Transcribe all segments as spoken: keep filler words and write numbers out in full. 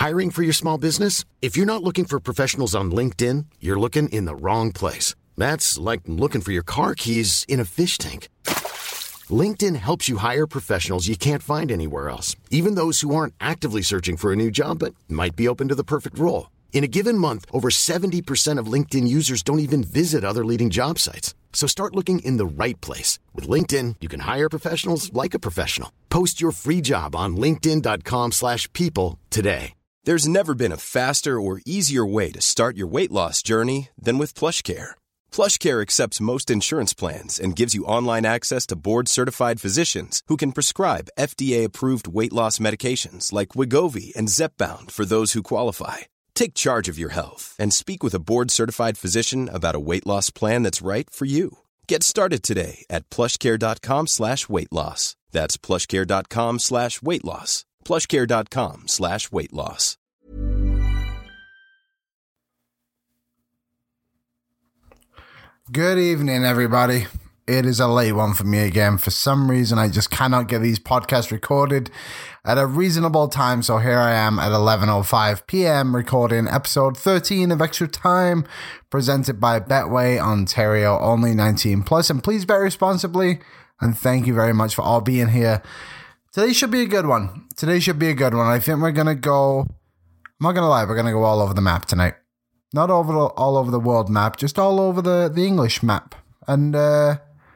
Hiring for your small business? If you're not looking for professionals on LinkedIn, you're looking in the wrong place. That's like looking for your car keys in a fish tank. LinkedIn helps you hire professionals you can't find anywhere else, even those who aren't actively searching for a new job but might be open to the perfect role. In a given month, over seventy percent of LinkedIn users don't even visit other leading job sites. So start looking in the right place. With LinkedIn, you can hire professionals like a professional. Post your free job on linkedin.com slash people today. There's never been a faster or easier way to start your weight loss journey than with PlushCare. PlushCare accepts most insurance plans and gives you online access to board-certified physicians who can prescribe F D A-approved weight loss medications like Wegovy and Zepbound for those who qualify. Take charge of your health and speak with a board-certified physician about a weight loss plan that's right for you. Get started today at plushcare.com slash weight loss. That's plushcare.com slash weight loss. plushcare.com slash weight loss. Good evening, everybody. It is a late one for me again. For some reason, I just cannot get these podcasts recorded at a reasonable time. So here I am at eleven oh five p.m. recording episode thirteen of Extra Time, presented by Betway, Ontario, only nineteen plus. And please bet responsibly. And thank you very much for all being here. Today should be a good one. Today should be a good one. I think we're going to go, I'm not going to lie, we're going to go all over the map tonight. Not over the, all over the world map, just all over the, the English map. And uh,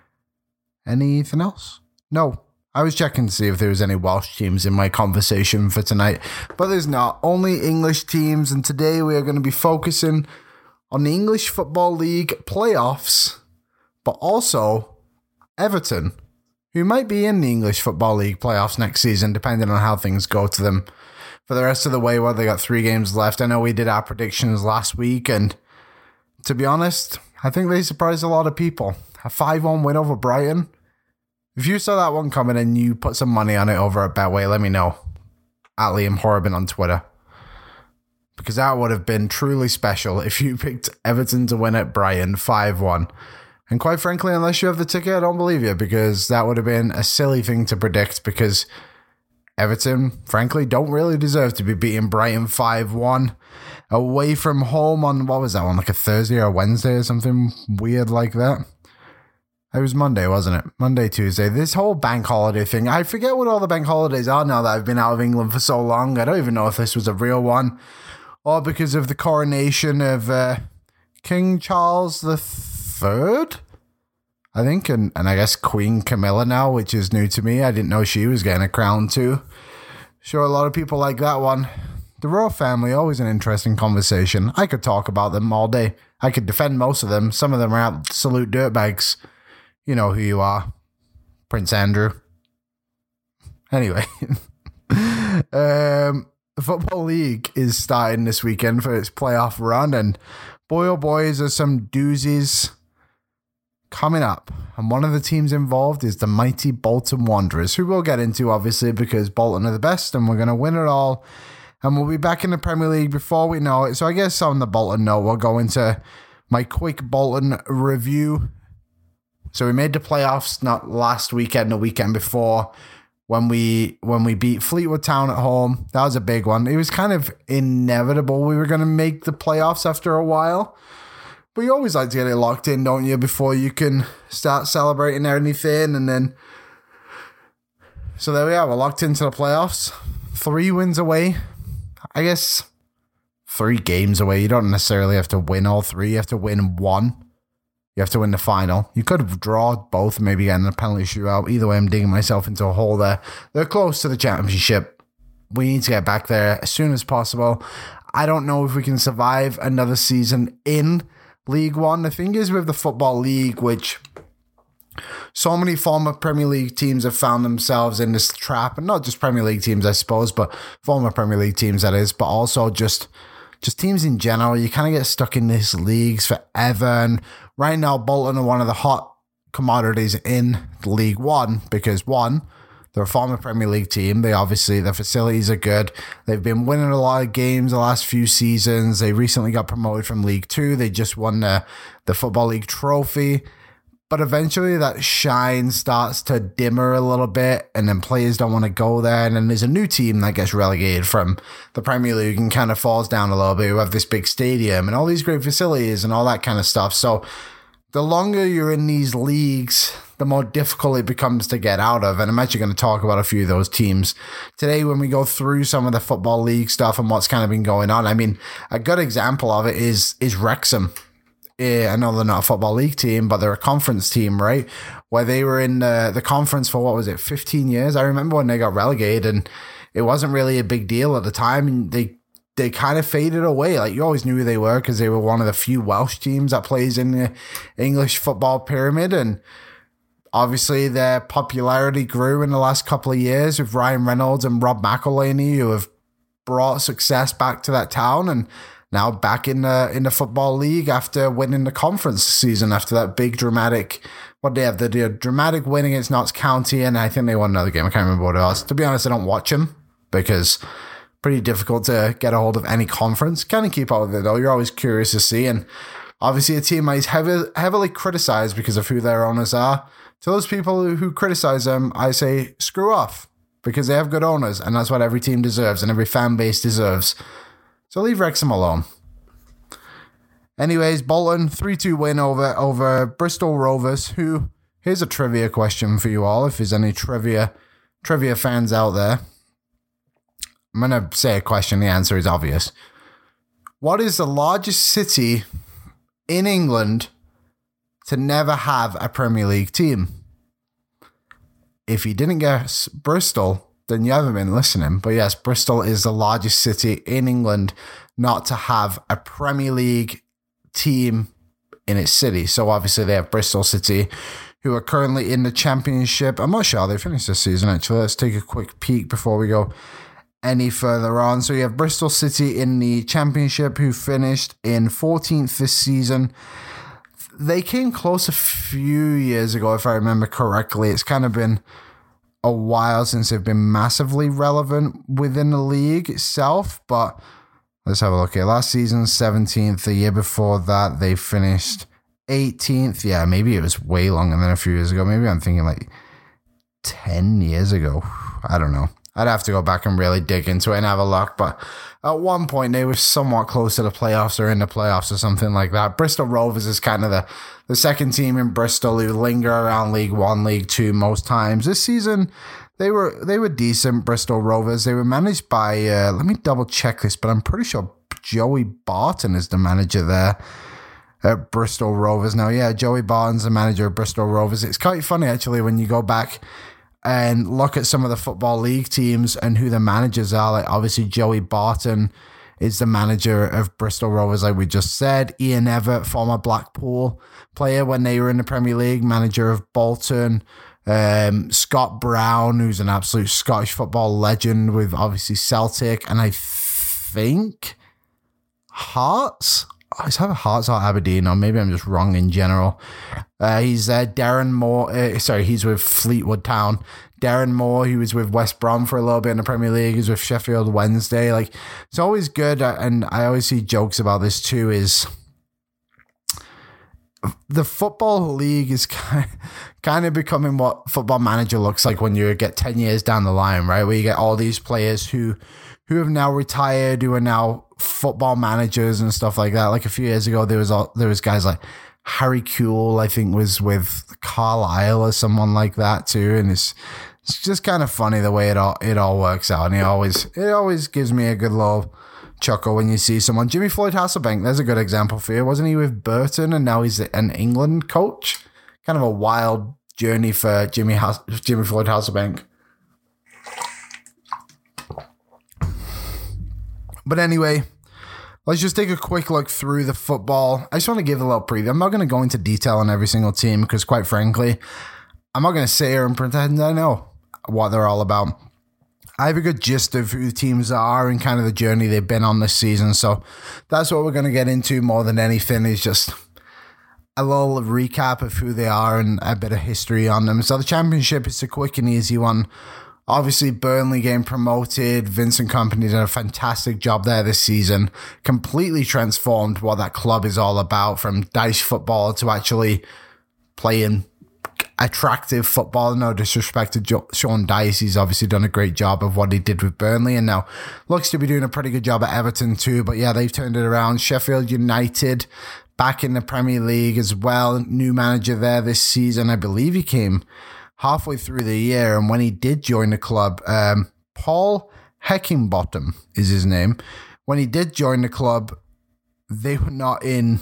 anything else? No. I was checking to see if there was any Welsh teams in my conversation for tonight, but there's not. Only English teams, and today we are going to be focusing on the English Football League playoffs, but also Everton, who might be in the English Football League playoffs next season, depending on how things go to them for the rest of the way. Well, they got three games left. I know we did our predictions last week, and to be honest, I think they surprised a lot of people. A five one win over Brighton. If you saw that one coming and you put some money on it over at Betway, let me know. At Liam Horrobin on Twitter. Because that would have been truly special if you picked Everton to win at Brighton five one. And quite frankly, unless you have the ticket, I don't believe you, because that would have been a silly thing to predict, because Everton, frankly, don't really deserve to be beating Brighton five one away from home on, what was that one, like a Thursday or a Wednesday or something weird like that? It was Monday, wasn't it? Monday, Tuesday. This whole bank holiday thing, I forget what all the bank holidays are now that I've been out of England for so long. I don't even know if this was a real one, or because of the coronation of uh, King Charles the Third, I think, and, and I guess Queen Camilla now, which is new to me. I didn't know she was getting a crown too. Sure, a lot of people like that one. The royal family, always an interesting conversation. I could talk about them all day. I could defend most of them. Some of them are absolute dirtbags. You know who you are. Prince Andrew. Anyway. um, the Football League is starting this weekend for its playoff run, and boy oh boy, is there some doozies coming up. And one of the teams involved is the mighty Bolton Wanderers, who we'll get into, obviously, because Bolton are the best and we're going to win it all. And we'll be back in the Premier League before we know it. So I guess on the Bolton note, we'll go into my quick Bolton review. So we made the playoffs not last weekend, the weekend before, when we when we beat Fleetwood Town at home. That was a big one. It was kind of inevitable we were going to make the playoffs after a while. But you always like to get it locked in, don't you, before you can start celebrating anything. And then, so there we are. We're locked into the playoffs. Three wins away. I guess three games away. You don't necessarily have to win all three. You have to win one. You have to win the final. You could have drawn both, maybe getting a penalty shootout. Either way, I'm digging myself into a hole there. They're close to the championship. We need to get back there as soon as possible. I don't know if we can survive another season in League One. The thing is with the Football League, which so many former Premier League teams have found themselves in this trap, and not just Premier League teams, I suppose, but former Premier League teams, that is, but also just just teams in general. You kind of get stuck in these leagues forever, and right now Bolton are one of the hot commodities in League One because, one, they're a former Premier League team. They obviously, their facilities are good. They've been winning a lot of games the last few seasons. They recently got promoted from League Two. They just won the, the Football League trophy. But eventually that shine starts to dimmer a little bit, and then players don't want to go there. And then there's a new team that gets relegated from the Premier League and kind of falls down a little bit, who have this big stadium and all these great facilities and all that kind of stuff. So the longer you're in these leagues, the more difficult it becomes to get out of. And I'm actually going to talk about a few of those teams today when we go through some of the Football League stuff and what's kind of been going on. I mean, a good example of it is, is Wrexham. Yeah, I know they're not a Football League team, but they're a conference team, right? Where they were in the, the conference for, what was it, fifteen years? I remember when they got relegated, and it wasn't really a big deal at the time. And they they kind of faded away. Like, you always knew who they were because they were one of the few Welsh teams that plays in the English football pyramid. And obviously their popularity grew in the last couple of years with Ryan Reynolds and Rob McElhenney, who have brought success back to that town, and now back in the in the Football League after winning the conference season after that big dramatic, what they have, the, the dramatic win against Notts County, and I think they won another game. I can't remember what it was. To be honest, I don't watch them because pretty difficult to get a hold of any conference. Kind of keep up with it though. You're always curious to see, and obviously a team that is heavy, heavily criticized because of who their owners are. To those people who criticize them, I say screw off, because they have good owners, and that's what every team deserves and every fan base deserves. So leave Wrexham alone. Anyways, Bolton, three two win over, over Bristol Rovers, who, here's a trivia question for you all, if there's any trivia trivia fans out there. I'm going to say a question, the answer is obvious. What is the largest city in England to never have a Premier League team? If you didn't guess Bristol, then you haven't been listening. But yes, Bristol is the largest city in England not to have a Premier League team in its city. So obviously they have Bristol City, who are currently in the Championship. I'm not sure how they finished this season, actually. Let's take a quick peek before we go any further on. So you have Bristol City in the Championship, who finished in fourteenth this season. They came close a few years ago, if I remember correctly. It's kind of been a while since they've been massively relevant within the league itself, but let's have a look here. Last season, seventeenth. The year before that, they finished eighteenth. Yeah, maybe it was way longer than a few years ago. Maybe I'm thinking like ten years ago. I don't know. I'd have to go back and really dig into it and have a look, but at one point they were somewhat close to the playoffs or in the playoffs or something like that. Bristol Rovers is kind of the, the second team in Bristol who linger around League One, League Two most times. This season, they were they were decent, Bristol Rovers. They were managed by, uh, let me double check this, but I'm pretty sure Joey Barton is the manager there at Bristol Rovers. Now, yeah, Joey Barton's the manager of Bristol Rovers. It's quite funny, actually, when you go back and look at some of the Football League teams and who the managers are. Like, obviously, Joey Barton is the manager of Bristol Rovers, like we just said. Ian Evatt, former Blackpool player when they were in the Premier League, manager of Bolton. Um, Scott Brown, who's an absolute Scottish football legend with obviously Celtic, and I think Hearts. Oh, is that Hearts or Aberdeen? Or maybe I'm just wrong in general. Uh, he's there. Uh, Darren Moore. Uh, sorry, he's with Fleetwood Town. Darren Moore, he was with West Brom for a little bit in the Premier League. He's with Sheffield Wednesday. Like, it's always good, and I always see jokes about this too, is the Football League is kind of, kind of becoming what Football Manager looks like when you get ten years down the line, right? Where you get all these players who who have now retired, who are now football managers and stuff like that. Like a few years ago, there was all, there was guys like Harry Kewell, I think, was with Carlisle or someone like that too. And it's it's just kind of funny the way it all it all works out. And it always it always gives me a good little chuckle when you see someone. Jimmy Floyd Hasselbank, there's a good example for you. Wasn't he with Burton and now he's an England coach? Kind of a wild journey for Jimmy Has- Jimmy Floyd Hasselbank. But anyway, let's just take a quick look through the football. I just want to give a little preview. I'm not going to go into detail on every single team because, quite frankly, I'm not going to sit here and pretend I know what they're all about. I have a good gist of who the teams are and kind of the journey they've been on this season. So that's what we're going to get into more than anything, is just a little recap of who they are and a bit of history on them. So the Championship is a quick and easy one. Obviously, Burnley getting promoted. Vincent Kompany did a fantastic job there this season. Completely transformed what that club is all about, from dice football to actually playing attractive football. No disrespect to jo- Sean Dyche. He's obviously done a great job of what he did with Burnley and now looks to be doing a pretty good job at Everton too. But yeah, they've turned it around. Sheffield United back in the Premier League as well. New manager there this season. I believe he came halfway through the year. And when he did join the club, um, Paul Heckingbottom is his name. When he did join the club, they were not in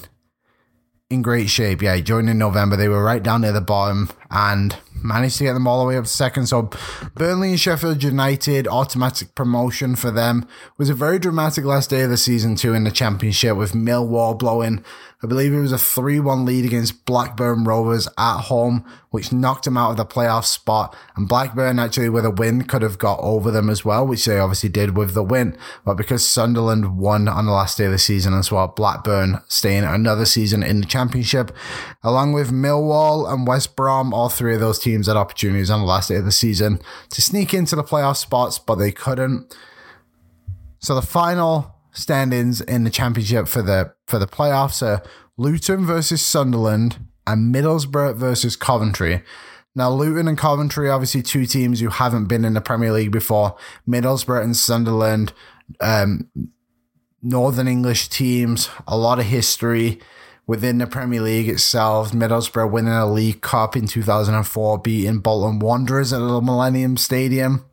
in great shape. Yeah, he joined in November. They were right down near the bottom and managed to get them all the way up to second. So Burnley and Sheffield United, automatic promotion for them. It was a very dramatic last day of the season too in the Championship with Millwall blowing, I believe it was a three one lead against Blackburn Rovers at home, which knocked them out of the playoff spot. And Blackburn actually with a win could have got over them as well, which they obviously did with the win. But because Sunderland won on the last day of the season as well, Blackburn staying another season in the Championship, along with Millwall and West Brom. All three of those teams had opportunities on the last day of the season to sneak into the playoff spots, but they couldn't. So the final standings in the Championship for the for the playoffs are Luton versus Sunderland and Middlesbrough versus Coventry. Now, Luton and Coventry, obviously two teams who haven't been in the Premier League before. Middlesbrough and Sunderland, um, Northern English teams, a lot of history within the Premier League itself. Middlesbrough winning a League Cup in two thousand four, beating Bolton Wanderers at the Millennium Stadium.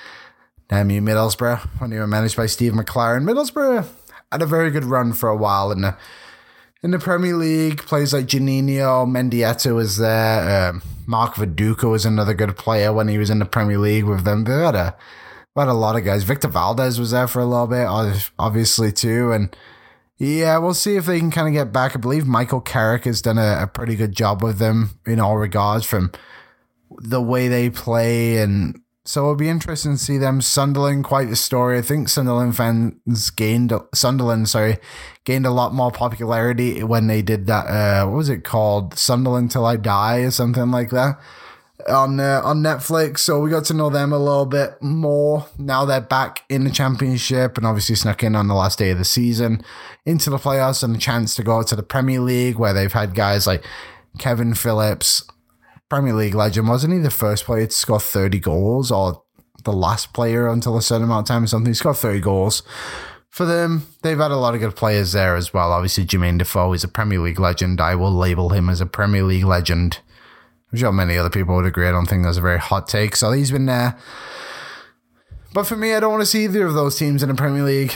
Damn you, Middlesbrough, when you were managed by Steve McLaren. Middlesbrough had a very good run for a while in the in the Premier League. Players like Juninho, Mendieta was there. Um, Mark Viduka was another good player when he was in the Premier League with them. They had a, they had a lot of guys. Victor Valdez was there for a little bit, obviously, too. And yeah, we'll see if they can kind of get back. I believe Michael Carrick has done a, a pretty good job with them in all regards from the way they play. And so it'll be interesting to see them. Sunderland, quite the story. I think Sunderland fans gained, Sunderland, sorry, gained a lot more popularity when they did that, uh, what was it called? Sunderland Till I Die or something like that on uh, on Netflix. So we got to know them a little bit more. Now they're back in the Championship and obviously snuck in on the last day of the season into the playoffs and a chance to go to the Premier League where they've had guys like Kevin Phillips, Premier League legend. Wasn't he the first player to score thirty goals or the last player until a certain amount of time or something? He scored thirty goals for them. They've had a lot of good players there as well. Obviously, Jermaine Defoe is a Premier League legend. I will label him as a Premier League legend. I'm sure many other people would agree. I don't think that's a very hot take. So he's been there. But for me, I don't want to see either of those teams in the Premier League.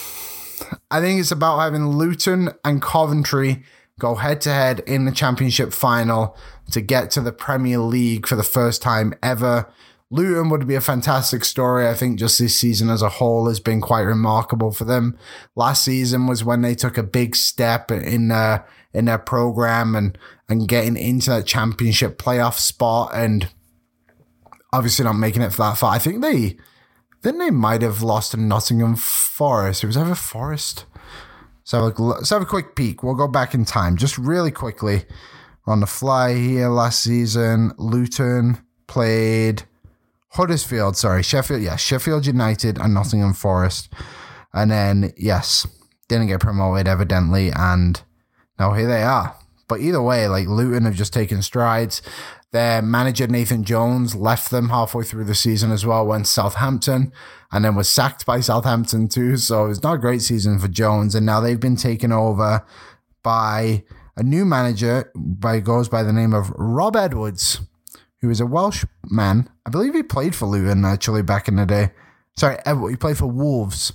I think it's about having Luton and Coventry go head-to-head in the Championship final to get to the Premier League for the first time ever. Luton would be a fantastic story. I think just this season as a whole has been quite remarkable for them. Last season was when they took a big step in uh, in their program and, and getting into that Championship playoff spot and obviously not making it for that far. I think they, then they might have lost to Nottingham Forest. It was ever Forest. So let's have a quick peek. We'll go back in time just really quickly on the fly here. Last season, Luton played Huddersfield, sorry, Sheffield, yeah, Sheffield United and Nottingham Forest. And then, yes, didn't get promoted evidently. And now here they are. But either way, like Luton have just taken strides. Their manager, Nathan Jones, left them halfway through the season as well, went to Southampton, and then was sacked by Southampton too. So it was not a great season for Jones. And now they've been taken over by a new manager, by goes by the name of Rob Edwards, who is a Welsh man. I believe he played for Luton, actually, back in the day. Sorry, he played for Wolves.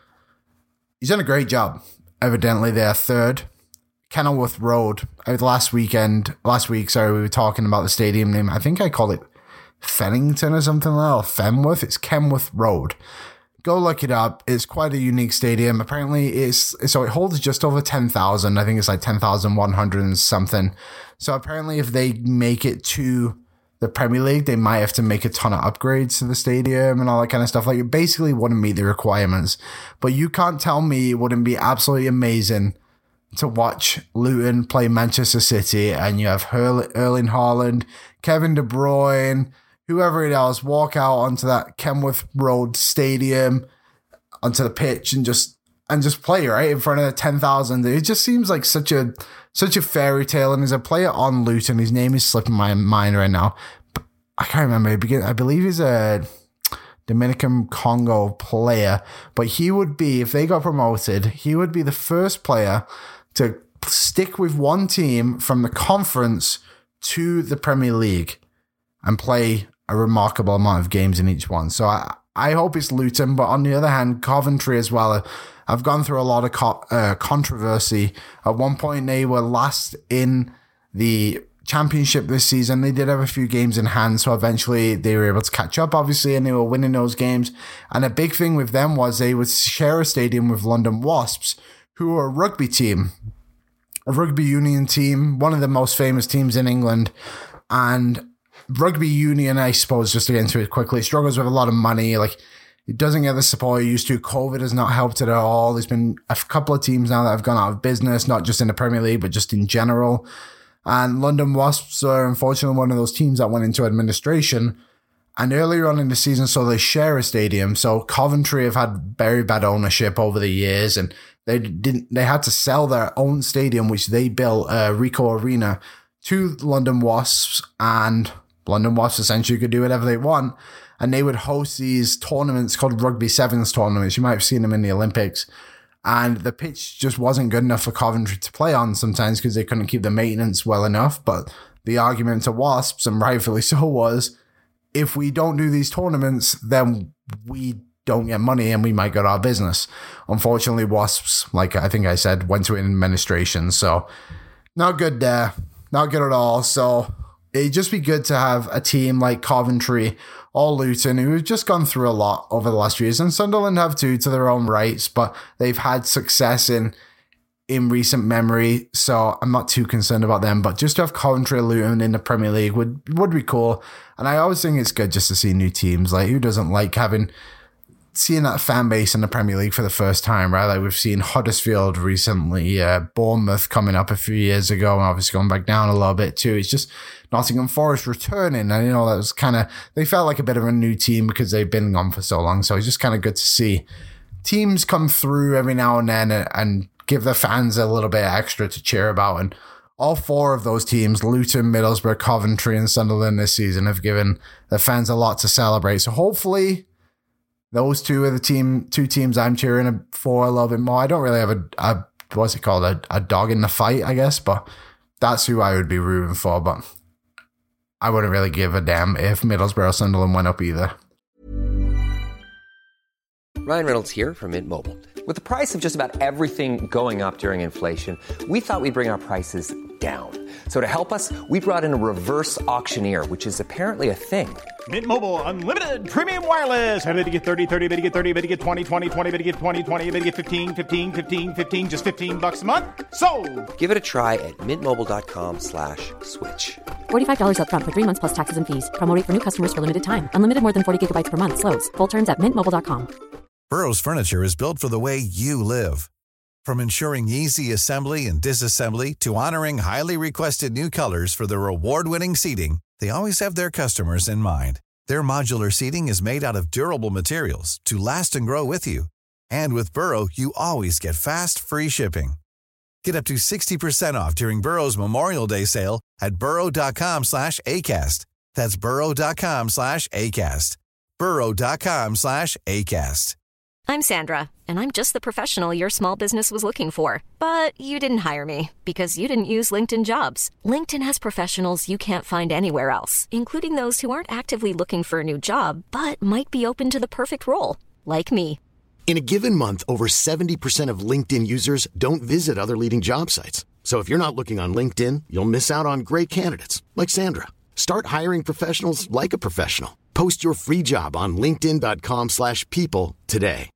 He's done a great job. Evidently, they're third. Kenilworth Road. Last weekend, last week, sorry, we were talking about the stadium name. I think I call it Fennington or something like that, or Fenworth. It's Kenilworth Road. Go look it up. It's quite a unique stadium. Apparently, it's so it holds just over ten thousand. I think it's like ten thousand one hundred and something. So apparently, if they make it to the Premier League, they might have to make a ton of upgrades to the stadium and all that kind of stuff. Like, it basically wouldn't meet the requirements. But you can't tell me it wouldn't be absolutely amazing to watch Luton play Manchester City and you have Hurl- Erling Haaland, Kevin De Bruyne, whoever it is, walk out onto that Kenilworth Road stadium, onto the pitch and just and just play, right, in front of ten thousand. It just seems like such a such a fairy tale. And there's a player on Luton, his name is slipping my mind right now. But I can't remember. I believe he's a Dominican Congo player. But he would be, if they got promoted, he would be the first player to stick with one team from the conference to the Premier League and play a remarkable amount of games in each one. So I, I hope it's Luton, but on the other hand, Coventry as well. I've gone through a lot of co- uh, controversy. At one point, they were last in the Championship this season. They did have a few games in hand, so eventually they were able to catch up, obviously, and they were winning those games. And a big thing with them was they would share a stadium with London Wasps, who are a rugby team, a rugby union team, one of the most famous teams in England. And rugby union, I suppose, just to get into it quickly, struggles with a lot of money. Like, it doesn't get the support it used to. COVID has not helped it at all. There's been a couple of teams now that have gone out of business, not just in the Premier League, but just in general. And London Wasps are unfortunately one of those teams that went into administration. And earlier on in the season, so they share a stadium. So Coventry have had very bad ownership over the years, and they didn't. They had to sell their own stadium, which they built, uh, Ricoh Arena, to London Wasps, and London Wasps essentially could do whatever they want, and they would host these tournaments called Rugby Sevens tournaments. You might have seen them in the Olympics, and the pitch just wasn't good enough for Coventry to play on sometimes because they couldn't keep the maintenance well enough. But the argument to Wasps, and rightfully so, was if we don't do these tournaments, then we don't get money and we might go out of business. Unfortunately, Wasps, like I think I said, went to administration, so not good there. Not good at all. So it'd just be good to have a team like Coventry or Luton, who have just gone through a lot over the last few years, and Sunderland have too, to their own rights, but they've had success in in recent memory, so I'm not too concerned about them. But just to have Coventry or Luton in the Premier League would, would be cool. And I always think it's good just to see new teams. Like, who doesn't like having seeing that fan base in the Premier League for the first time, right? Like, we've seen Huddersfield recently, uh, Bournemouth coming up a few years ago, and obviously going back down a little bit too. It's just Nottingham Forest returning, and you know, that was kind of, they felt like a bit of a new team because they've been gone for so long. So it's just kind of good to see teams come through every now and then and, and give the fans a little bit extra to cheer about. And all four of those teams, Luton, Middlesbrough, Coventry, and Sunderland this season, have given the fans a lot to celebrate. So hopefully those two are the team, two teams I'm cheering for a little bit more. I don't really have a, a what's it called, a, a dog in the fight, I guess, but that's who I would be rooting for. But I wouldn't really give a damn if Middlesbrough or Sunderland went up either. Ryan Reynolds here from Mint Mobile. With the price of just about everything going up during inflation, we thought we'd bring our prices down. So to help us, we brought in a reverse auctioneer, which is apparently a thing. Mint Mobile Unlimited Premium Wireless. How to get thirty, thirty, how to get thirty, how to get twenty, twenty, twenty, how to get twenty, twenty, how to get fifteen, fifteen, fifteen, fifteen, just fifteen bucks a month? Sold! Give it a try at mintmobile.com slash switch. forty-five dollars up front for three months plus taxes and fees. Promo rate for new customers for limited time. Unlimited more than forty gigabytes per month. Slows full terms at mint mobile dot com. Burrow's furniture is built for the way you live. From ensuring easy assembly and disassembly to honoring highly requested new colors for their award-winning seating, they always have their customers in mind. Their modular seating is made out of durable materials to last and grow with you. And with Burrow, you always get fast, free shipping. Get up to sixty percent off during Burrow's Memorial Day sale at burrow.com slash ACAST. That's burrow.com slash ACAST. burrow.com slash ACAST. I'm Sandra, and I'm just the professional your small business was looking for. But you didn't hire me because you didn't use LinkedIn Jobs. LinkedIn has professionals you can't find anywhere else, including those who aren't actively looking for a new job, but might be open to the perfect role, like me. In a given month, over seventy percent of LinkedIn users don't visit other leading job sites. So if you're not looking on LinkedIn, you'll miss out on great candidates like Sandra. Start hiring professionals like a professional. Post your free job on linkedin.com slash people today.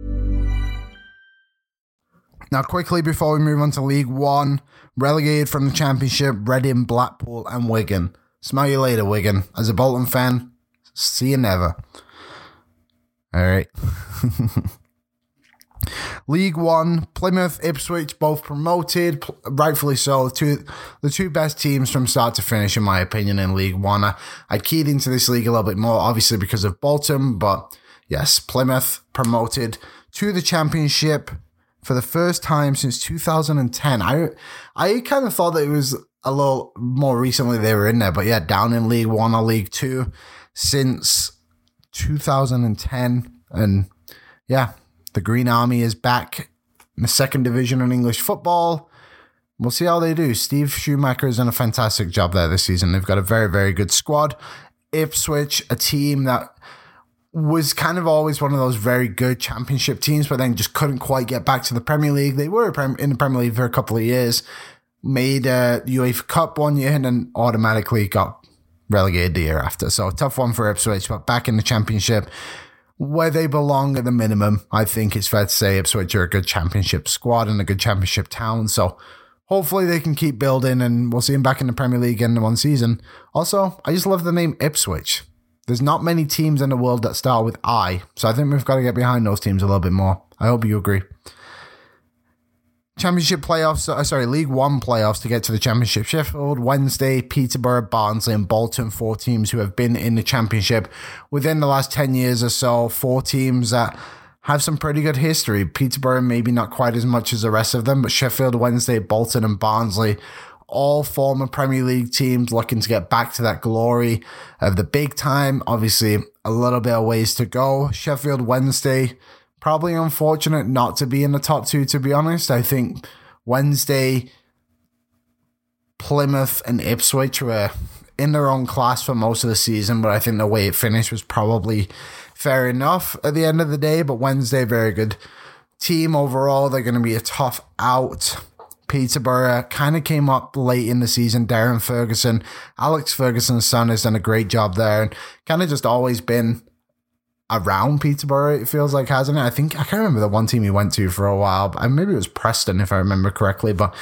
Now, quickly before we move on to League One, relegated from the Championship, Reading, Blackpool, and Wigan. Smell you later, Wigan. As a Bolton fan, see you never. All right. League One, Plymouth, Ipswich, both promoted, rightfully so. Two, the two best teams from start to finish, in my opinion, in League One. I, I keyed into this league a little bit more, obviously because of Bolton, but yes, Plymouth promoted to the Championship. for the first time since two thousand ten. I I kind of thought that it was a little more recently they were in there, but yeah, down in League One or League Two since two thousand ten. And yeah, the Green Army is back in the second division in English football. We'll see how they do. Steve Schumacher has done a fantastic job there this season. They've got a very, very good squad. Ipswich, a team that was kind of always one of those very good championship teams, but then just couldn't quite get back to the Premier League. They were in the Premier League for a couple of years, made a UEFA Cup one year, and then automatically got relegated the year after. So tough one for Ipswich, but back in the championship where they belong at the minimum. I think it's fair to say Ipswich are a good championship squad and a good championship town. So hopefully they can keep building, and we'll see them back in the Premier League in one season. Also, I just love the name Ipswich. There's not many teams in the world that start with I, so I think we've got to get behind those teams a little bit more. I hope you agree. Championship playoffs, uh, sorry, League One playoffs to get to the Championship. Sheffield Wednesday, Peterborough, Barnsley, and Bolton, four teams who have been in the Championship within the last ten years or so. Four teams that have some pretty good history. Peterborough maybe not quite as much as the rest of them, but Sheffield Wednesday, Bolton, and Barnsley, all former Premier League teams looking to get back to that glory of the big time. Obviously, a little bit of ways to go. Sheffield Wednesday, probably unfortunate not to be in the top two, to be honest. I think Wednesday, Plymouth, and Ipswich were in their own class for most of the season, but I think the way it finished was probably fair enough at the end of the day. But Wednesday, very good team overall. They're going to be a tough out. Peterborough kind of came up late in the season. Darren Ferguson, Alex Ferguson's son, has done a great job there and kind of just always been around Peterborough, it feels like, hasn't it? I think, I can't remember the one team he went to for a while, but maybe it was Preston if I remember correctly. But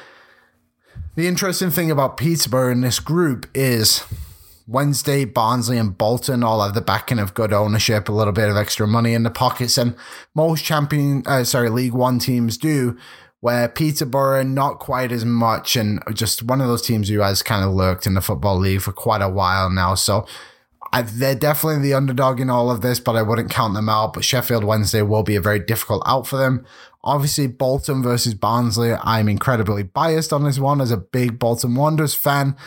the interesting thing about Peterborough in this group is Wednesday, Barnsley, and Bolton all have the backing of good ownership, a little bit of extra money in the pockets, and most champion, uh, sorry, League One teams do, where Peterborough, not quite as much, and just one of those teams who has kind of lurked in the Football League for quite a while now. So I, they're definitely the underdog in all of this, but I wouldn't count them out. But Sheffield Wednesday will be a very difficult out for them. Obviously, Bolton versus Barnsley, I'm incredibly biased on this one as a big Bolton Wanderers fan.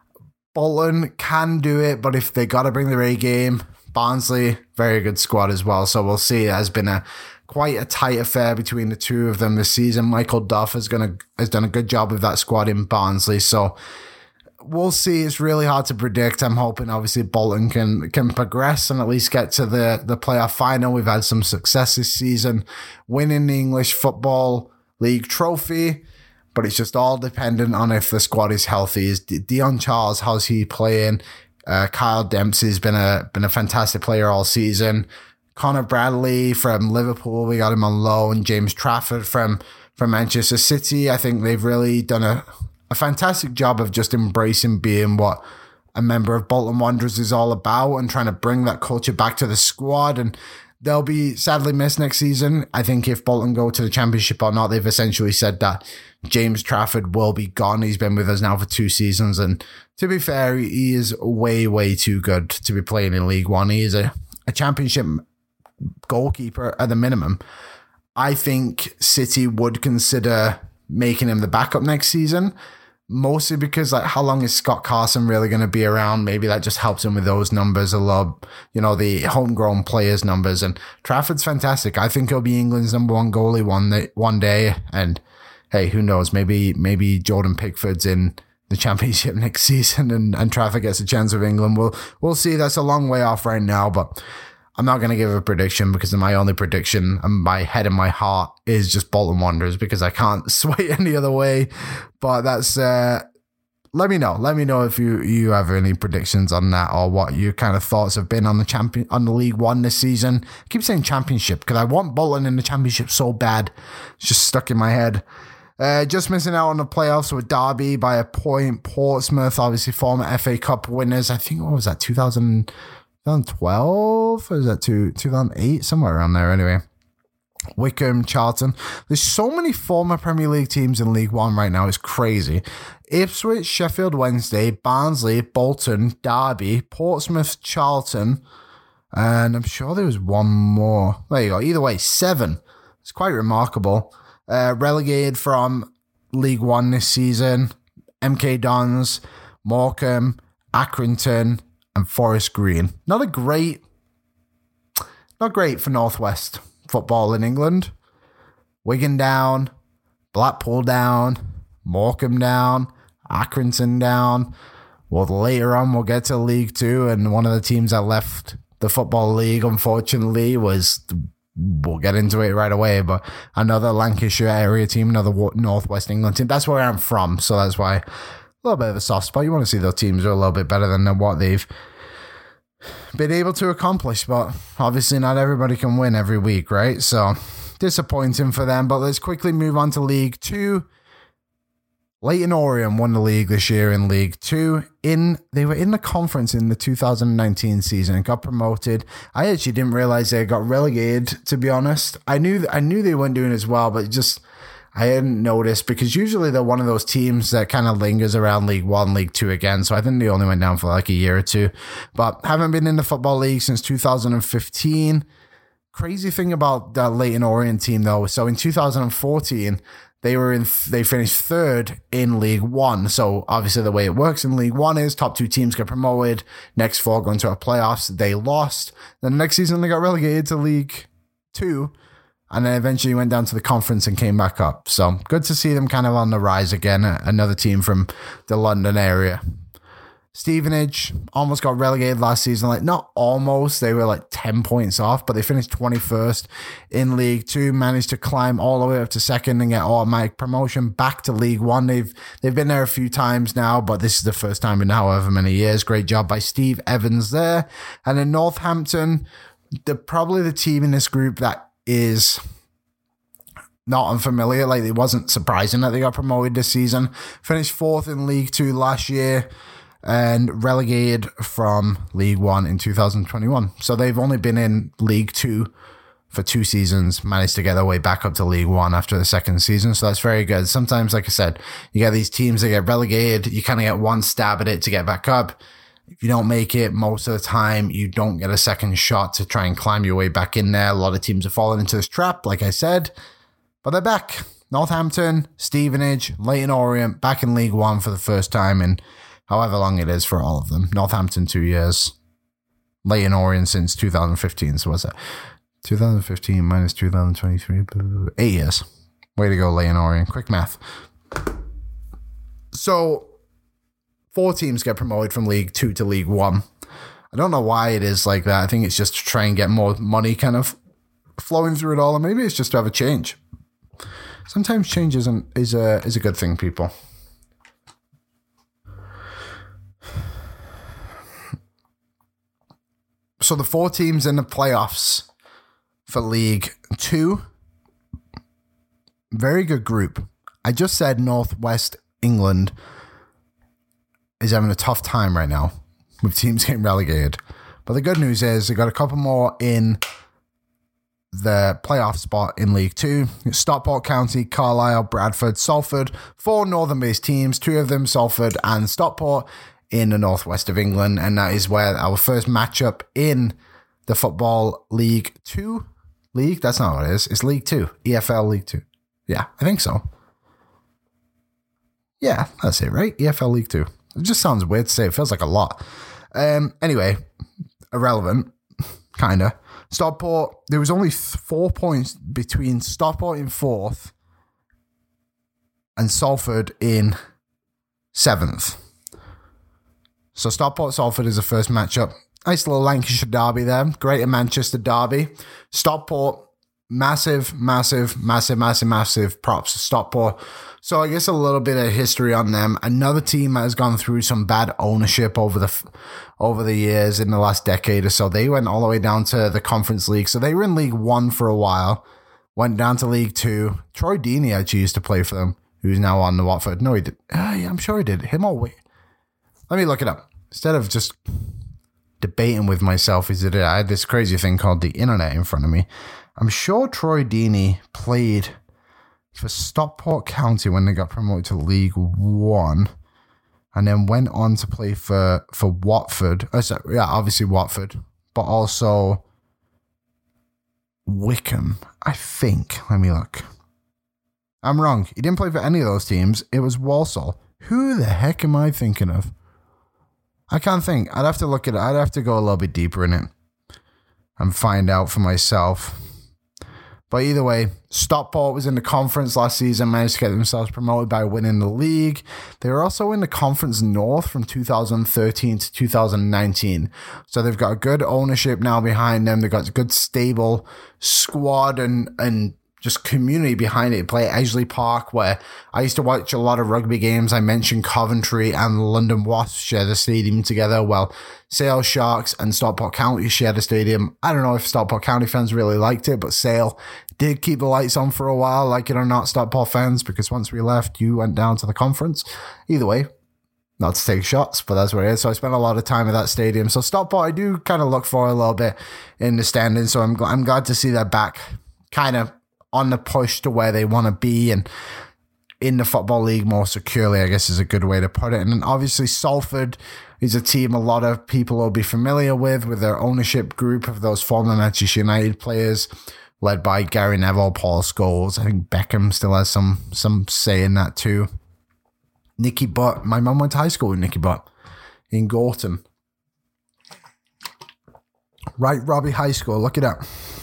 Bolton can do it, but if they got to bring their A game, Barnsley, very good squad as well. So we'll see. It has been a quite a tight affair between the two of them this season. Michael Duff has gonna has done a good job with that squad in Barnsley. So we'll see. It's really hard to predict. I'm hoping obviously Bolton can can progress and at least get to the, the playoff final. We've had some success this season, winning the English Football League trophy, but it's just all dependent on if the squad is healthy. Is Dion Charles, how's he playing? Uh, Kyle Dempsey's been a been a fantastic player all season. Connor Bradley from Liverpool, we got him on loan. James Trafford from, from Manchester City. I think they've really done a, a fantastic job of just embracing being what a member of Bolton Wanderers is all about and trying to bring that culture back to the squad. And they'll be sadly missed next season. I think if Bolton go to the Championship or not, they've essentially said that James Trafford will be gone. He's been with us now for two seasons. And to be fair, he is way, way too good to be playing in League One. He is a, a Championship goalkeeper at the minimum. I think City would consider making him the backup next season, mostly because like how long is Scott Carson really going to be around? Maybe that just helps him with those numbers a lot, you know, the homegrown players numbers. And Trafford's fantastic. I think he'll be England's number one goalie one day, one day. And hey, who knows? Maybe maybe Jordan Pickford's in the Championship next season and, and Trafford gets a chance with England. We'll we'll see. That's a long way off right now, but I'm not going to give a prediction because my only prediction and my head and my heart is just Bolton Wanderers because I can't sway any other way. But that's, uh, let me know. Let me know if you, you have any predictions on that or what your kind of thoughts have been on the champion, on the League One this season. I keep saying Championship because I want Bolton in the Championship so bad. It's just stuck in my head. Uh, just missing out on the playoffs with Derby by a point. Portsmouth, obviously former F A Cup winners. I think, what was that, two thousand twelve? Or is that two, two thousand eight? Somewhere around there anyway. Wickham, Charlton. There's so many former Premier League teams in League One right now. It's crazy. Ipswich, Sheffield Wednesday, Barnsley, Bolton, Derby, Portsmouth, Charlton, and I'm sure there was one more. There you go. Either way, seven. It's quite remarkable. Uh, relegated from League One this season, M K Dons, Morecambe, Accrington, and Forest Green. Not a great, not great for Northwest football in England. Wigan down, Blackpool down, Morecambe down, Accrington down. Well, later on, we'll get to League Two, and one of the teams that left the Football League, unfortunately, was, we'll get into it right away, but another Lancashire area team, another Northwest England team. That's where I'm from, so that's why a little bit of a soft spot. You want to see those teams are a little bit better than what they've been able to accomplish, but obviously not everybody can win every week, right? So disappointing for them, but let's quickly move on to League Two. Leyton Orient won the league this year in League Two. In they were in the conference in the two thousand nineteen season and got promoted. I actually didn't realize they got relegated, to be honest. I knew I knew they weren't doing as well, but just I hadn't noticed, because usually they're one of those teams that kind of lingers around League One, League Two again. So I think they only went down for like a year or two, but haven't been in the Football League since two thousand fifteen. Crazy thing about that Leyton Orient team, though. So in two thousand fourteen, they were in. They finished third in League One. So obviously the way it works in League One is top two teams get promoted. Next four go into our playoffs. They lost. Then the next season they got relegated to League Two, and then eventually went down to the conference and came back up. So good to see them kind of on the rise again. Another team from the London area. Stevenage almost got relegated last season. Like, not almost. They were like ten points off, but they finished twenty-first in League Two, managed to climb all the way up to second and get automatic promotion back to League One. They've they've been there a few times now, but this is the first time in however many years. Great job by Steve Evans there. And then Northampton, they're probably the team in this group that is not unfamiliar. Like, it wasn't surprising that they got promoted this season. Finished fourth in League Two last year and relegated from League One in two thousand twenty-one. So they've only been in League Two for two seasons, managed to get their way back up to League One after the second season. So that's very good. Sometimes, like I said, you get these teams that get relegated, you kind of get one stab at it to get back up. If you don't make it, most of the time, you don't get a second shot to try and climb your way back in there. A lot of teams have fallen into this trap, like I said, but they're back. Northampton, Stevenage, Leyton Orient, back in League One for the first time in however long it is for all of them. Northampton, two years. Leyton Orient since two thousand fifteen. So what's that? two thousand fifteen minus two thousand twenty-three. Eight years. Way to go, Leyton Orient. Quick math. So, four teams get promoted from League Two to League One. I don't know why it is like that. I think it's just to try and get more money kind of flowing through it all. And maybe it's just to have a change. Sometimes change isn't, is a, is a good thing, people. So the four teams in the playoffs for League Two, very good group. I just said Northwest England is having a tough time right now with teams getting relegated. But the good news is they got a couple more in the playoff spot in League Two. Stockport County, Carlisle, Bradford, Salford, four northern-based teams, two of them Salford and Stockport, in the northwest of England, and that is where our first matchup in the Football League Two league. That's not what it is. It's League Two, E F L League Two. Yeah, I think so. Yeah, that's it, right? E F L League Two. It just sounds weird to say. It feels like a lot. Um. Anyway, irrelevant, kinda. Stockport. There was only four points between Stockport in fourth and Salford in seventh. So Stockport Salford is the first matchup. Nice little Lancashire derby there. Greater Manchester derby. Stockport, massive, massive, massive, massive, massive props to Stockport. So I guess a little bit of history on them. Another team that has gone through some bad ownership over the over the years in the last decade or so. They went all the way down to the Conference League. So they were in League One for a while. Went down to League Two. Troy Deeney actually used to play for them, who's now on the Watford. No, he did. Uh, yeah, I'm sure he did. Him or wait. Let me look it up. Instead of just debating with myself, is it I had this crazy thing called the internet in front of me. I'm sure Troy Deeney played for Stockport County when they got promoted to League One, and then went on to play for, for Watford. Oh, sorry, yeah, obviously Watford, but also Wickham, I think. Let me look. I'm wrong. He didn't play for any of those teams. It was Walsall. Who the heck am I thinking of? I can't think. I'd have to look at it. I'd have to go a little bit deeper in it and find out for myself. But either way, Stockport was in the conference last season, managed to get themselves promoted by winning the league. They were also in the Conference North from two thousand thirteen to two thousand nineteen. So they've got a good ownership now behind them. They've got a good stable squad and, and just community behind it. They play at Edgeley Park, where I used to watch a lot of rugby games. I mentioned Coventry and London Wasps share the stadium together. Well, Sale Sharks and Stockport County share the stadium. I don't know if Stockport County fans really liked it, but Sale did keep the lights on for a while, like it or not, Stockport fans, because once we left, you went down to the conference. Either way, not to take shots, but that's what it is. So I spent a lot of time at that stadium. So Stockport, I do kind of look for a little bit in the standings. So I'm, gl- I'm glad to see that back kind of on the push to where they want to be and in the Football League more securely, I guess is a good way to put it. And then obviously Salford is a team a lot of people will be familiar with, with their ownership group of those former Manchester United players led by Gary Neville, Paul Scholes. I think Beckham still has some some say in that too. Nicky Butt. My mum went to high school with Nicky Butt in Gorton. Right, Robbie High School. Look it up.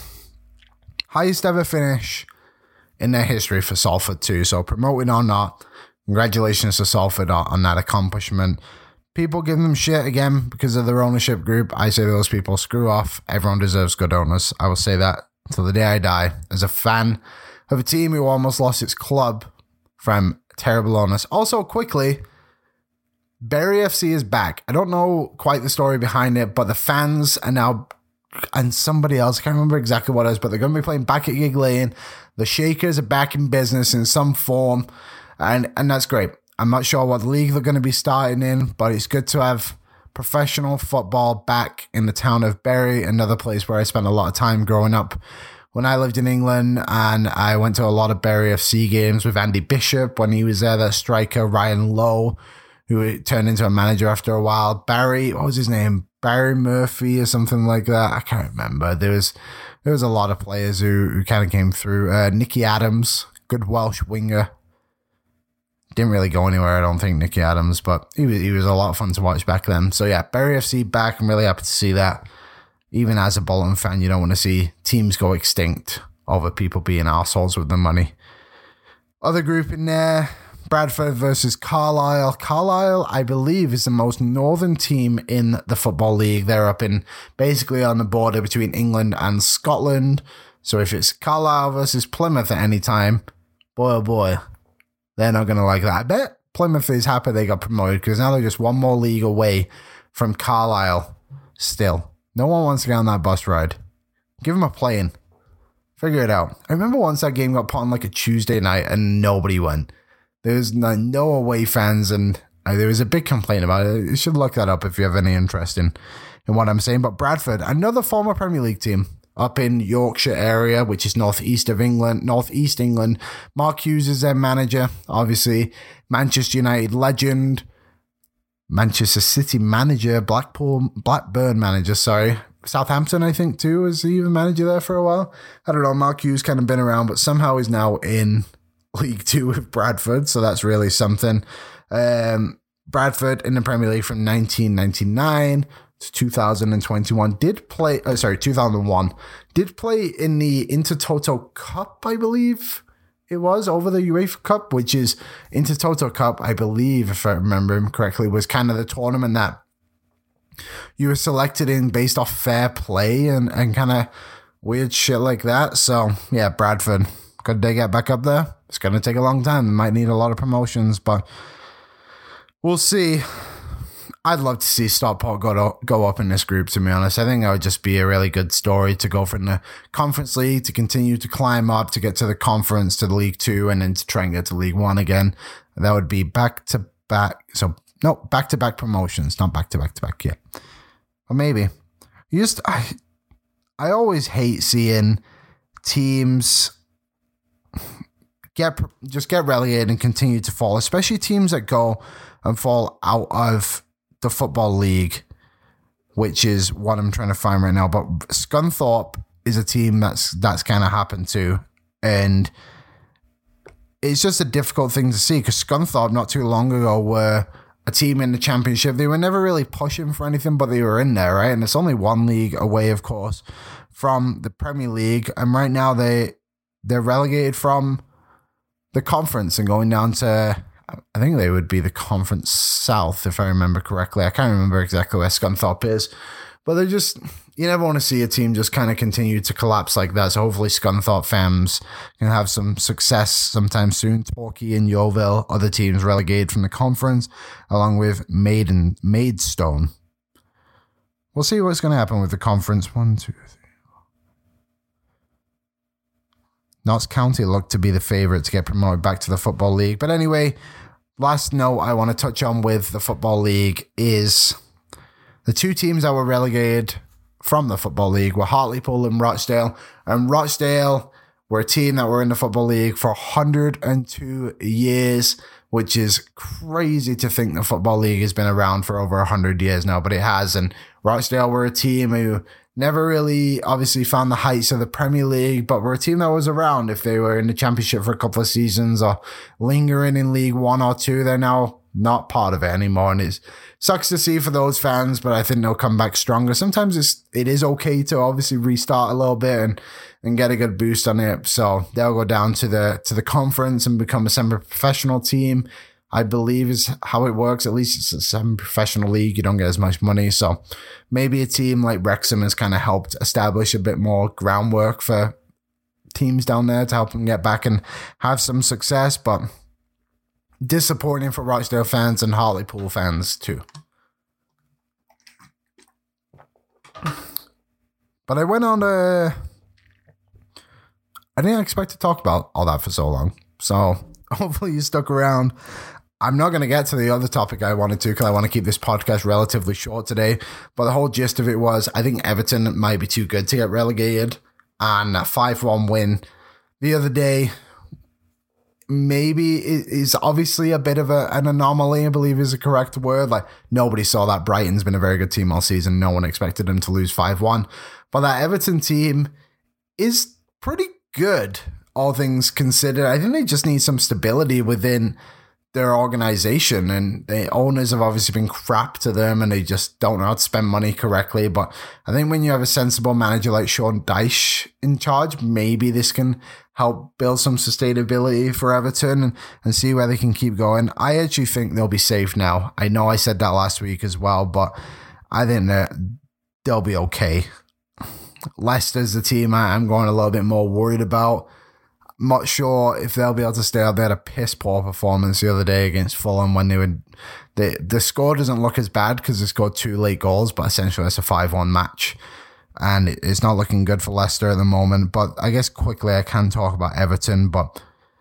Highest ever finish in their history for Salford too. So promoted or not, congratulations to Salford on that accomplishment. People give them shit again because of their ownership group. I say those people screw off. Everyone deserves good owners. I will say that till the day I die. As a fan of a team who almost lost its club from terrible owners. Also, quickly, Bury F C is back. I don't know quite the story behind it, but the fans are now, and somebody else, I can't remember exactly what it is, but they're going to be playing back at Gig Lane. The Shakers are back in business in some form, and, and that's great. I'm not sure what league they're going to be starting in, but it's good to have professional football back in the town of Bury, another place where I spent a lot of time growing up when I lived in England, and I went to a lot of Bury F C games with Andy Bishop when he was there, that striker, Ryan Lowe, who turned into a manager after a while. Barry, what was his name? Barry Murphy or something like that. I can't remember. There was there was a lot of players who, who kind of came through. Uh, Nicky Adams, good Welsh winger. Didn't really go anywhere, I don't think, Nicky Adams, but he was, he was a lot of fun to watch back then. So yeah, Bury F C back. I'm really happy to see that. Even as a Bolton fan, you don't want to see teams go extinct over people being arseholes with the money. Other group in there, Bradford versus Carlisle. Carlisle, I believe, is the most northern team in the Football League. They're up in basically on the border between England and Scotland. So if it's Carlisle versus Plymouth at any time, boy oh boy, they're not going to like that. I bet Plymouth is happy they got promoted because now they're just one more league away from Carlisle still. No one wants to get on that bus ride. Give them a plane. Figure it out. I remember once that game got put on like a Tuesday night and nobody went. There was no, no away fans, and uh, there was a big complaint about it. You should look that up if you have any interest in, in what I'm saying. But Bradford, another former Premier League team up in Yorkshire area, which is northeast of England, northeast England. Mark Hughes is their manager. Obviously, Manchester United legend, Manchester City manager, Blackpool, Blackburn manager, sorry. Southampton, I think, too, was he even manager there for a while? I don't know. Mark Hughes kind of been around, but somehow he's now in League Two with Bradford, so that's really something. Um, Bradford in the Premier League from nineteen ninety-nine to two thousand twenty-one. Did play, oh, sorry, two thousand one. Did play in the Intertoto Cup, I believe it was, over the UEFA Cup, which is Intertoto Cup, I believe, if I remember him correctly, was kind of the tournament that you were selected in based off fair play and, and kind of weird shit like that. So, yeah, Bradford. Could they get back up there? It's going to take a long time. They might need a lot of promotions, but we'll see. I'd love to see Stockport go, to, go up in this group, to be honest. I think that would just be a really good story to go from the Conference League to continue to climb up, to get to the Conference, to the League Two, and then to try and get to League One again. That would be back-to-back. So, no, back-to-back promotions, not back-to-back-to-back yet. Or maybe. You just, I, I always hate seeing teams get just get relegated and continue to fall, especially teams that go and fall out of the Football League, which is what I'm trying to find right now. But Scunthorpe is a team that's that's kind of happened to, and it's just a difficult thing to see because Scunthorpe not too long ago were a team in the Championship. They were never really pushing for anything, but they were in there, right? And it's only one league away, of course, from the Premier League. And right now they, they're relegated from the conference and going down to, I think they would be the Conference South, if I remember correctly. I can't remember exactly where Scunthorpe is. But they're just, you never want to see a team just kind of continue to collapse like that. So hopefully Scunthorpe fans can have some success sometime soon. Torquay and Yeovil, other teams relegated from the conference, along with Maiden, Maidstone. We'll see what's going to happen with the conference. One, two, three. Notts County look to be the favourite to get promoted back to the Football League. But anyway, last note I want to touch on with the Football League is the two teams that were relegated from the Football League were Hartlepool and Rochdale. And Rochdale were a team that were in the Football League for one hundred two years, which is crazy to think the Football League has been around for over one hundred years now, but it has. And Rochdale were a team who never really obviously found the heights of the Premier League, but were a team that was around if they were in the Championship for a couple of seasons or lingering in League One or Two. They're now not part of it anymore, and it sucks to see for those fans, but I think they'll come back stronger. Sometimes it's, it is okay to obviously restart a little bit and, and get a good boost on it. So they'll go down to the to the conference and become a semi-professional team, I believe is how it works. At least it's a semi-professional league. You don't get as much money. So maybe a team like Wrexham has kind of helped establish a bit more groundwork for teams down there to help them get back and have some success. But disappointing for Rochdale fans and Hartlepool fans too. But I went on to... I didn't expect to talk about all that for so long. So hopefully you stuck around. I'm not going to get to the other topic I wanted to because I want to keep this podcast relatively short today. But the whole gist of it was I think Everton might be too good to get relegated. And a five one win the other day maybe is obviously a bit of a, an anomaly, I believe is the correct word. Like, nobody saw that Brighton's been a very good team all season. No one expected them to lose five one. But that Everton team is pretty good, all things considered. I think they just need some stability within their organization, and the owners have obviously been crap to them and they just don't know how to spend money correctly. But I think when you have a sensible manager like Sean Dyche in charge, maybe this can help build some sustainability for Everton and, and see where they can keep going. I actually think they'll be safe now. I know I said that last week as well, but I think that they'll be okay. Leicester's the team I'm going a little bit more worried about. I'm not sure if they'll be able to stay out. They had a piss poor performance the other day against Fulham when they would. The the score doesn't look as bad because they scored two late goals, but essentially it's a five one match. And it's not looking good for Leicester at the moment. But I guess quickly I can talk about Everton, but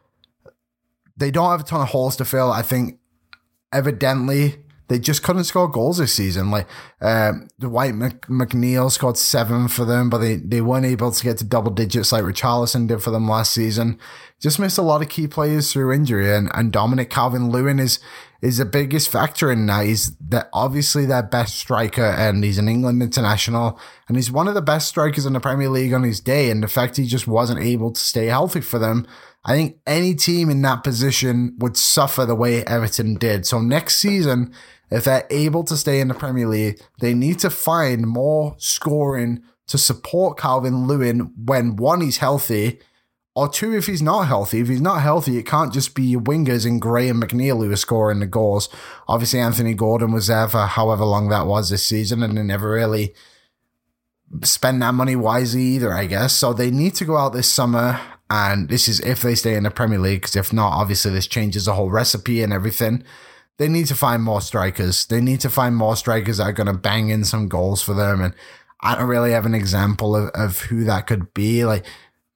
they don't have a ton of holes to fill. I think evidently they just couldn't score goals this season. Like uh, Dwight McNeil scored seven for them, but they, they weren't able to get to double digits like Richarlison did for them last season. Just missed a lot of key players through injury, and, and Dominic Calvert-Lewin is is the biggest factor in that. He's the, obviously their best striker, and he's an England international, and he's one of the best strikers in the Premier League on his day, and the fact he just wasn't able to stay healthy for them, I think any team in that position would suffer the way Everton did. So next season, if they're able to stay in the Premier League, they need to find more scoring to support Calvert-Lewin when, one, he's healthy, or two, if he's not healthy. If he's not healthy, it can't just be your wingers in Gray and McNeil who are scoring the goals. Obviously, Anthony Gordon was there for however long that was this season, and they never really spend that money wisely either, I guess. So they need to go out this summer, and this is if they stay in the Premier League, because if not, obviously this changes the whole recipe and everything. They need to find more strikers. They need to find more strikers that are going to bang in some goals for them. And I don't really have an example of, of who that could be. Like,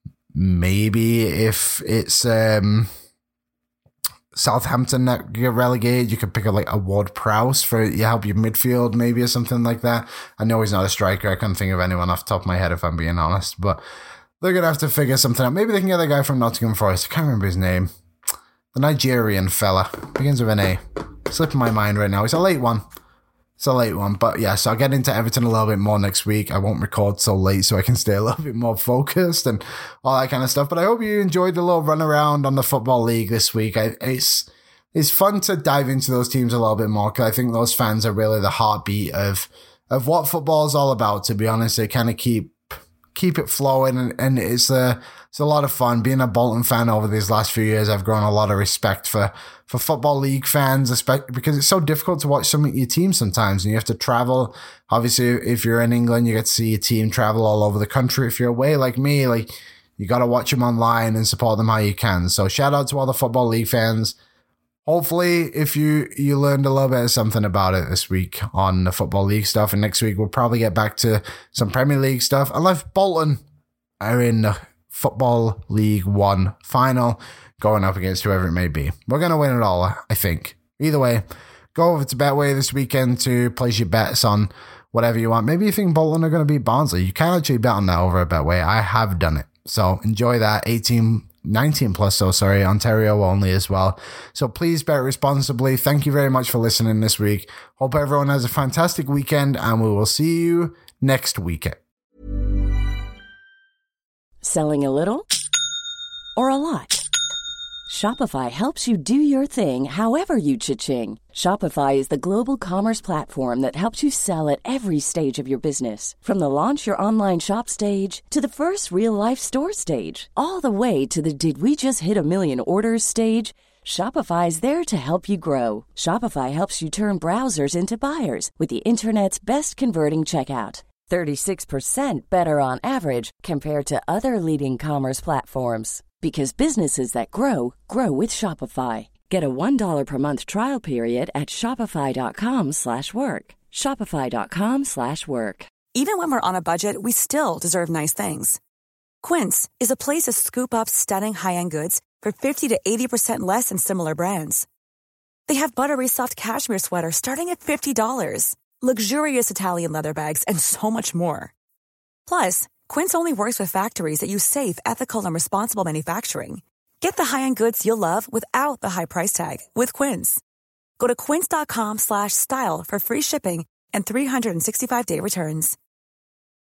maybe if it's um, Southampton that get relegated, you could pick up like a Ward-Prowse for you help your midfield, maybe, or something like that. I know he's not a striker. I can't think of anyone off the top of my head, if I'm being honest. But they're going to have to figure something out. Maybe they can get the guy from Nottingham Forest. I can't remember his name. The Nigerian fella. Begins with an A. Slipping my mind right now. He's a late one. It's a late one, but yeah, so I'll get into Everton a little bit more next week. I won't record so late so I can stay a little bit more focused and all that kind of stuff. But I hope you enjoyed the little run around on the Football League this week. I, it's it's fun to dive into those teams a little bit more because I think those fans are really the heartbeat of of what football is all about, to be honest. They kind of keep keep it flowing, and, and it's a it's a lot of fun. Being a Bolton fan over these last few years, I've grown a lot of respect for, for Football League fans, especially because it's so difficult to watch some of your teams sometimes, and you have to travel. Obviously, if you're in England, you get to see your team travel all over the country. If you're away like me, like you got to watch them online and support them how you can. So shout out to all the Football League fans. Hopefully, if you, you learned a little bit of something about it this week on the Football League stuff, and next week we'll probably get back to some Premier League stuff, unless Bolton are in the Football League One final, going up against whoever it may be. We're going to win it all, I think. Either way, go over to Betway this weekend to place your bets on whatever you want. Maybe you think Bolton are going to beat Barnsley. You can actually bet on that over at Betway. I have done it. So enjoy that. eighteen, nineteen plus, so sorry, Ontario only as well. So please bet responsibly. Thank you very much for listening this week. Hope everyone has a fantastic weekend, and we will see you next weekend. Selling a little or a lot? Shopify helps you do your thing however you cha-ching. Shopify is the global commerce platform that helps you sell at every stage of your business. From the launch your online shop stage to the first real-life store stage, all the way to the did we just hit a million orders stage. Shopify is there to help you grow. Shopify helps you turn browsers into buyers with the internet's best converting checkout. thirty-six percent better on average compared to other leading commerce platforms. Because businesses that grow, grow with Shopify. Get a one dollar per month trial period at shopify.com slash work. Shopify.com slash work. Even when we're on a budget, we still deserve nice things. Quince is a place to scoop up stunning high-end goods for fifty to eighty percent less than similar brands. They have buttery soft cashmere sweaters starting at fifty dollars, luxurious Italian leather bags, and so much more. Plus, Quince only works with factories that use safe, ethical, and responsible manufacturing. Get the high-end goods you'll love without the high price tag with Quince. Go to quince.com slash style for free shipping and three sixty-five day returns.